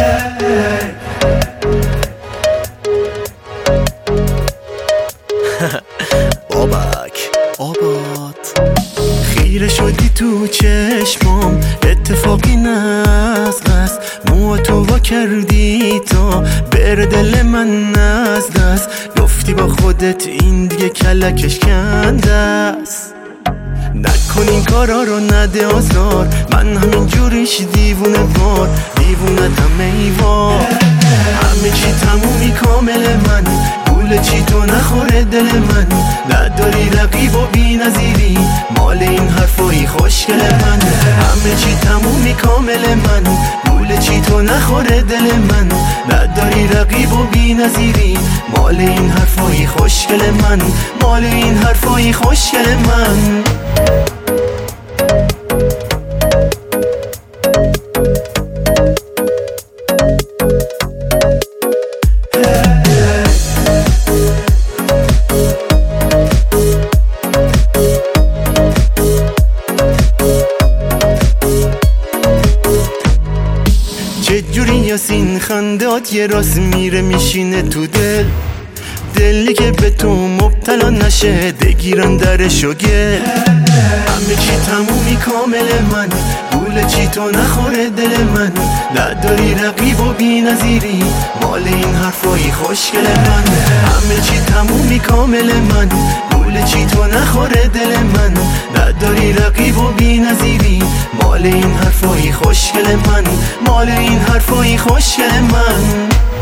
بابک آباد خیره شدی تو چشمام، اتفاقی نزد مو تو وا کردی تا بر دل من از دست. گفتی با خودت این دیگه کلکش کنده است. نکن این کارا رو، نده آزار، من همین جوریش دیوونه وار، دیوونتم ایوار. همه چی تمومی کامل من، گول چی تو نخوره دل من. نداری رقیب و بی نظیری، مال این حرفایی خوشگل من. همه چی تمومی کامل من، گول چی تو نخوره دل من. نداری رقیب و بی نظیری، مال این حرفایی خوشگل من. مال این حرفایی خوشگل من. چجوری یاسین خندات یه راست میره میشینه تو دل، دلی که به تو مبتلا نشه بگیرن درشو گل. همه چی تمومی کامل من، گول چی تو نخوره دل من. نداری رقیب و بی نظیری، مال این حرفایی خوشگل من. همه چی تمومی کامل من، گول چی تو نخوره دل من. نداری رقیب و بی نظیری، مال این حرفایی خوشگل من. مال این حرفایی خوشگل من.